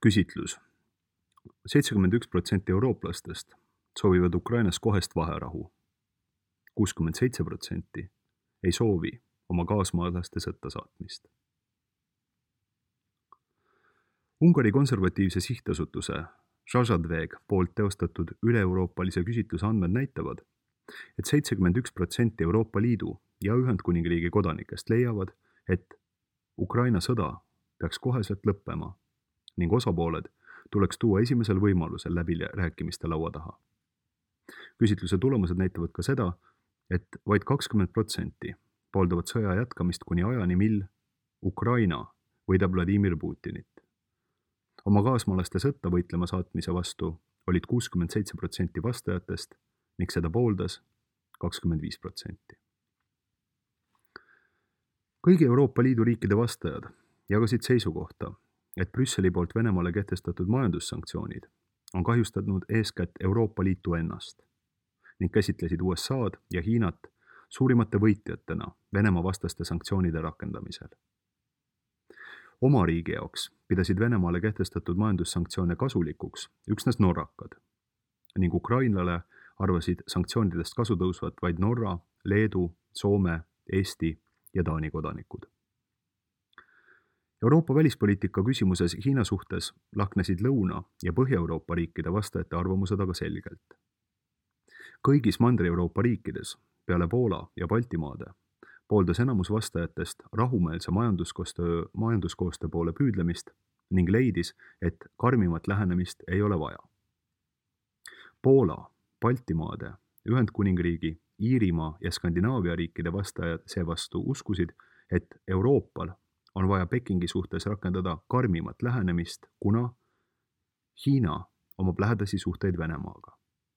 Küsitlus. 71% eurooplastest soovivad Ukrainas kohest vaherahu. 67% ei soovi oma kaasmaalaste sõtta saatmist. Ungari konservatiivse sihtasutuse Žažadveg poolt teostatud üle-euroopalise küsitluse andmed näitavad, et 71% Euroopa Liidu ja Ühendkuningriigi kodanikest leiavad, et Ukraina sõda peaks koheselt lõppema ning osapooled tuleks tuua esimesel võimalusel läbirääkimiste laua taha. Küsitluse tulemused näitavad ka seda, et vaid 20% pooldavad sõja jätkamist kuni ajani, mil Ukraina võidab Vladimir Putinit. Oma kaasmaalaste sõtta võitlema saatmise vastu olid 67% vastajatest ning seda pooldas 25%. Kõigi Euroopa Liidu riikide vastajad jagasid seisukohta, et Brüsseli poolt Venemaale kehtestatud majandussanktsioonid on kahjustanud eeskätt Euroopa Liitu ennast ning käsitlesid USA'd ja Hiinat suurimate võitjatena Venemaa vastaste sanktsioonide rakendamisel. Oma riigi jaoks pidasid Venemaale kehtestatud majandussanktsioone kasulikuks üksnes norrakad ning Ukrainale arvasid sanktsioonidest kasu tõusvat vaid Norra, Leedu, Soome, Eesti ja Taani kodanikud. Euroopa välispoliitika küsimuses Hiina suhtes lahknesid Lõuna- ja Põhja-Euroopa riikide vastajate arvamused aga selgelt. Kõigis Mandri-Euroopa riikides peale Poola ja Baltimaade pooldas enamus vastajatest rahumeelse majanduskoostöö poole püüdlemist ning leidis, et karmimat lähenemist ei ole vaja. Poola, Baltimaade, Ühendkuningriigi, Iirimaa ja Skandinaavia riikide vastajad seevastu uskusid, et Euroopal on vaja Pekingi suhtes rakendada karmimat lähenemist, kuna Hiina omab lähedasi suhteid Venemaaga.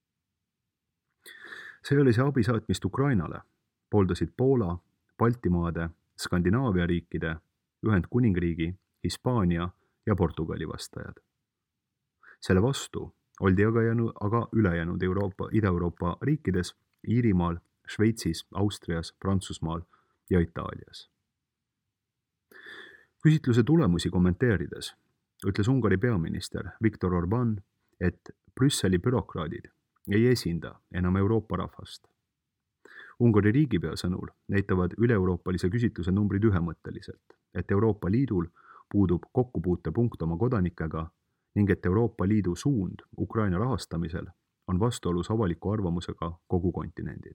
Sõjalise abi saatmist Ukrainale pooldasid Poola, Baltimaade, Skandinaavia riikide, Ühendkuningriigi, Hispaania ja Portugali vastajad. Selle vastu oldi aga ülejäänud Ida-Euroopa riikides, Iirimaal, Šveitsis, Austrias, Prantsusmaal ja Itaalias. Küsitluse tulemusi kommenteerides ütles Ungari peaminister Viktor Orbán, et Brüsseli bürokraadid ei esinda enam Euroopa rahvast. Ungari riigipea sõnul näitavad üle-euroopalise küsitluse numbrid ühemõtteliselt, et Euroopa Liidul puudub kokkupuutepunkt oma kodanikega ning et Euroopa Liidu suund Ukraina rahastamisel on vastuolus avaliku arvamusega kogu kontinendil.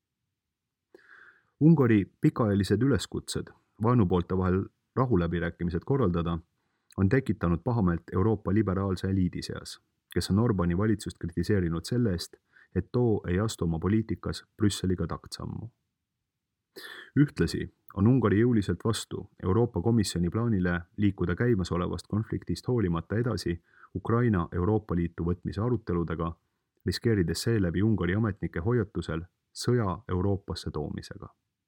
Ungari pikaajalised üleskutsed vaenupoolte vahel rahuläbirääkimised korraldada on tekitanud pahameelt Euroopa liberaalse eliidi seas, kes on Orbáni valitsust kritiseerinud selle eest, et too ei astu oma poliitikas Brüsseliga taktsammu. Ühtlasi on Ungari jõuliselt vastu Euroopa Komisjoni plaanile liikuda käimasolevast konfliktist hoolimata edasi Ukraina Euroopa Liitu võtmise aruteludega, riskeerides seeläbi Ungari ametnike hoiatusel sõja Euroopasse toomisega.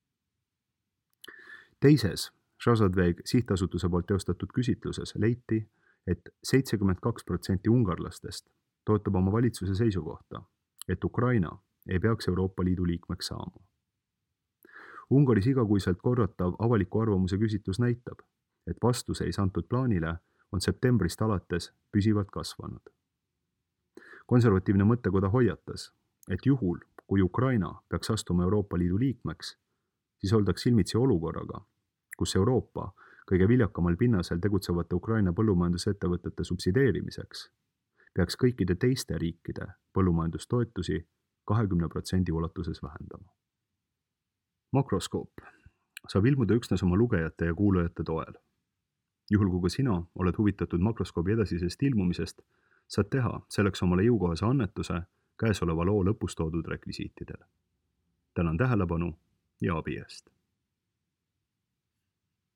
Teises Žažadveg sihtasutuse poolt teostatud küsitluses leiti, et 72% ungarlastest toetab oma valitsuse seisukohta, et Ukraina ei peaks Euroopa Liidu liikmeks saama. Ungaris igakuiselt korratav avaliku arvamuse küsitlus näitab, et vastuseis antud plaanile on septembrist alates püsivalt kasvanud. Konservatiivne mõttekoda hoiatas, et juhul, kui Ukraina peaks astuma Euroopa Liidu liikmeks, siis oldaks silmitsi olukorraga, kus Euroopa kõige viljakamal pinnasel tegutsevate Ukraina põllumajandusettevõtete subsideerimiseks peaks kõikide teiste riikide põllumajandustoetusi 20% ulatuses vähendama. Makroskoop saab ilmuda üksnes oma lugejate ja kuulajate toel. Juhul kui ka sina oled huvitatud Makroskoobi edasisest ilmumisest, saad teha selleks omale jõukohase annetuse käesoleva loo lõpus toodud rekvisiitidel. Tänan tähelepanu ja abi eest!